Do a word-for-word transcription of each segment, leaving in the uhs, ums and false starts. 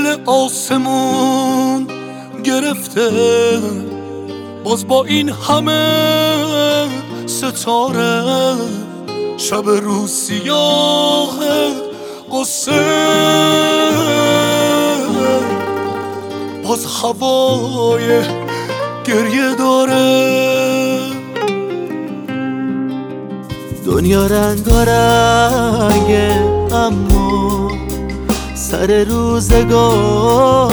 دل آسمون گرفته، باز با این همه ستاره، شب روز سیاه قصه، باز هوای گریه داره. دنیا رنگارنگه اما سر روزگار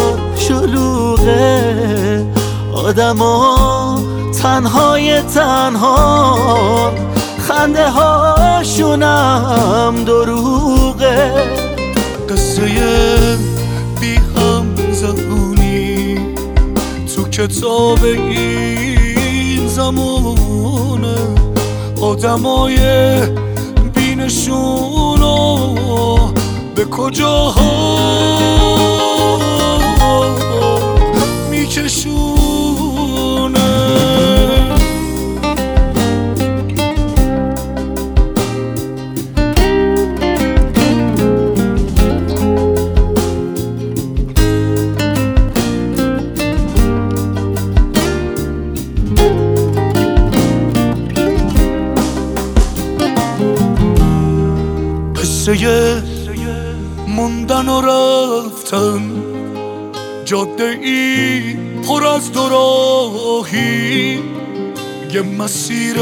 شلوغه، آدما تنهای تنها، خنده هاشونم دروغه. قصه بی هم زبونی تو کتاب این زمونه، آدمای بینشونو به کجاها میکشونه. قصه موندن و رفتن، جاده ای پر از دوراهی، یه مسیر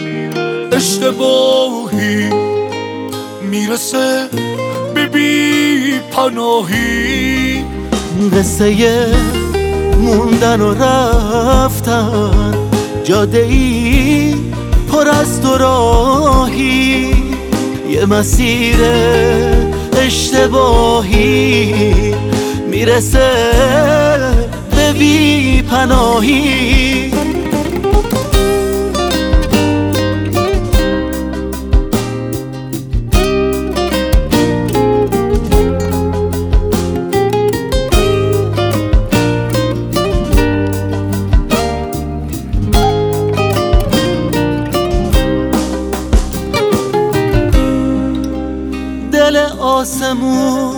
اشتباهی میرسه به بی پناهی. قصه موندن و رفتن، جاده ای پر از دوراهی، یه مسیر اشتباهی میرسه به بی پناهی. دل آسمون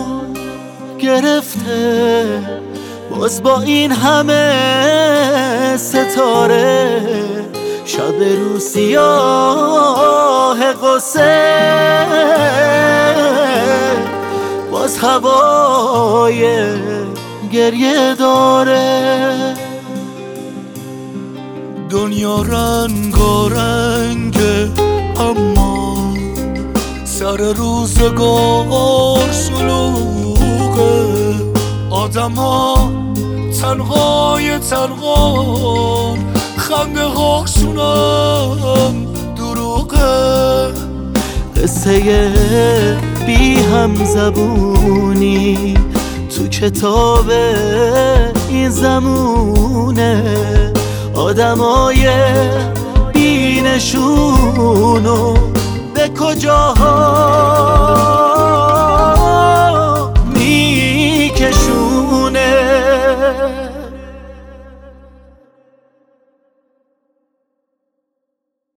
گرفته، باز با این همه ستاره، شب رو سیاه قصه، باز هوای گریه داره. دنیا رنگارنگه اما سر روزگار شلوغه، آدما تنهای تنها، خنده هاشونم دروغه. قصه بی هم زبونی تو کتاب این زمونه، آدمای بینشونو به کجاها